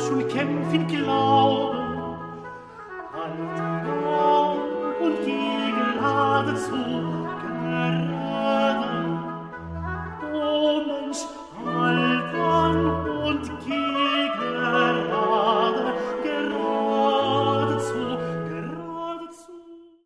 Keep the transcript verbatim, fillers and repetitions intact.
schon kämpfen glauben. Halt auf und geh gerade zu,